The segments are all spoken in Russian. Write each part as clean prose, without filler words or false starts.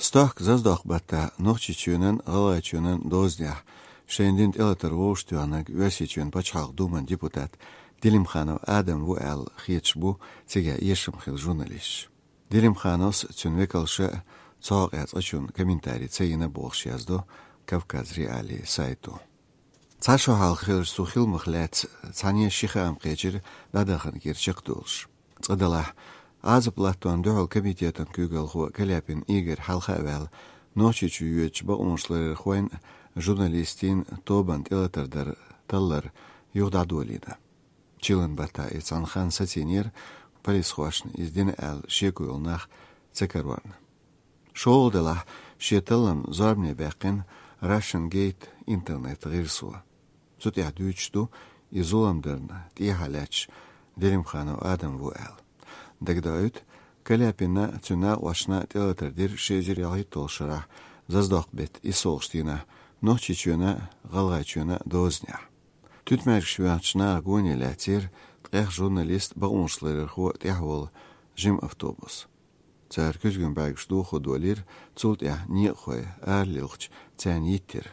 Stach zazdach bata nochchichunen galachunen doznya. Шендинт элатер воштуанаг версичун пачхал думан депутат Дилимханов Адам Вуэл хитчбу цега ешим хил журналист. Дилимханос цунвекалша цог ацачун комментарий цейна болшяздо Кавказ Реалии сайту. Цашо хал хил сухил махлет цане шихам кечир дадахан кирчиктулш. Цадала азаплаттон дохал комитетан кюгал ху каляпин Игорь Халхавел ночичу юеч ба умшлэр хвайн журналистин тобанд элатардар таллар югдадуалида. Чилан бата ицанхан сатинер полисхвашн издин ал шекуйлнах цекарван. Шоулдала шеталам зармне бэкин Russian Gate интернет гирсуа. Зут яхдуичту изоламдерна тихаляч Дилимханов Адам Вуэл. Дагдают каляпина цуна вашна телатардир шезиряли толшара заздох бет и солштина ночичуна галгачуна дозня. Түтмәргшвячна гони латир тэх журналист бауншлер хо тяхвол жим автобус. Цар күзгүн байгшту ходолир цулт я не хой арлилч цан иттер.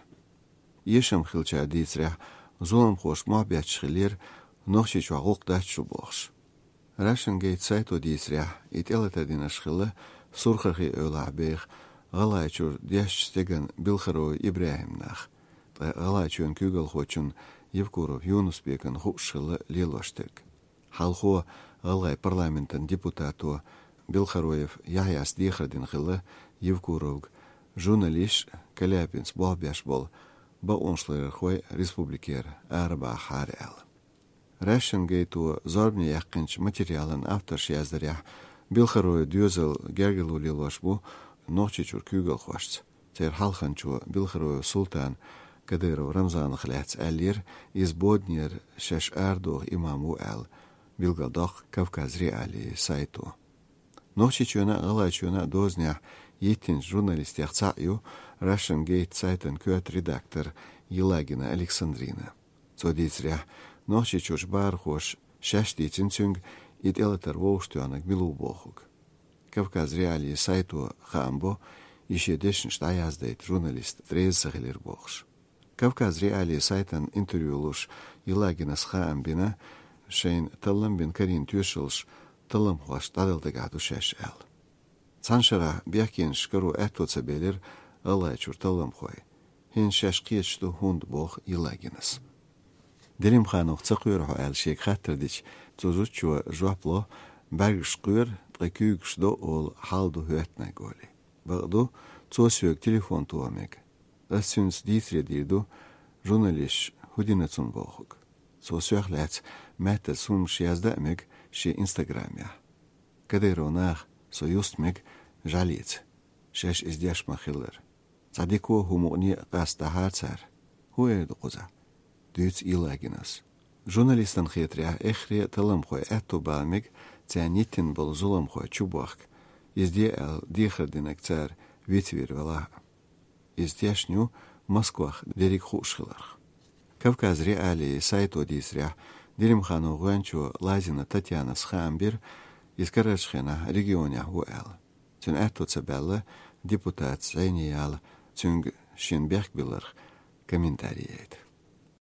Ешем хилча дицря зулам хош мабячхилер ночичу агуктачу бохш. Russian Gate сайт одисря ителатадинашхилы сурхахи өлабех галайчур дяшстеган Билхаро Ибрахимнах. Галайчун күгел хочун Евкуров Юнуспекан хушшилы лилоштек. Халхо галай парламентан депутату Билхароев Яхяс Дихрадин хилы Евкуров журналист Каляпинс бобяш бол ба оншлер хой республикер арба харел. Russian Gate зарбни яқинч материалын авторш яздаря Билхароев дюзел гергелу лилошбу ночичур күгел хвашц. Тер халханчу Билхароев Султан Кадыров Рамзан хляц алир из боднер шеш ардох имаму ал Билгадох Кавказ Реалии сайту. Ночичуна галачуна дозня еттин журналист яхцаю Russian Gate сайтын көт редактор Елагина Александрина. Цодицря ночичуш бархош шаштицин цюнг ит элатар воуштуанак милубохук. Кавказ Реалии сайту хамбо еще дешн штаяздайт журналист трезсахилер бохш. Кавказ Реалии сайтан интервью луш Елагина с хаамбина шейн талламбин карин тюшилш таллам хуаш тадалдагаду шеш эл. Цаншара бяхкин шкару эттоца белер алайчур таллам хуай. Хин шеш киечту хунд бох Елагинас. Дилимханов цакуйрхо эл шек хаттардич цузучуа жуапло бергшкуйр ткюгшдо ол халду хуэтна голи. Багду цосюк телефон туамек. Рассюнс дисредирду журналист худинацун бохук. Цосюк лац мэтта сум шияздамек ши инстаграмя. Кадыронах союстмек жалиц. Шеш издяшмахиллер. Цадико хумуни кастахарцар. Хуэду куза. Дюц Елагинас. Журналистан хитря эхре таламхой этубалмик цянитин был зуламхой чубахк. Изде ал дихардинек цар витвир вала. Издяшню Москвах дерик хушхиларх. Кавказ Реалии сайт одисря Дилимхану гуанчу Лазина Татьяна Схамбир из Карачхена регионя Уэл. Цюн этуцабелла депутат Зайниял цюнг Шинбехбиларх комментариет.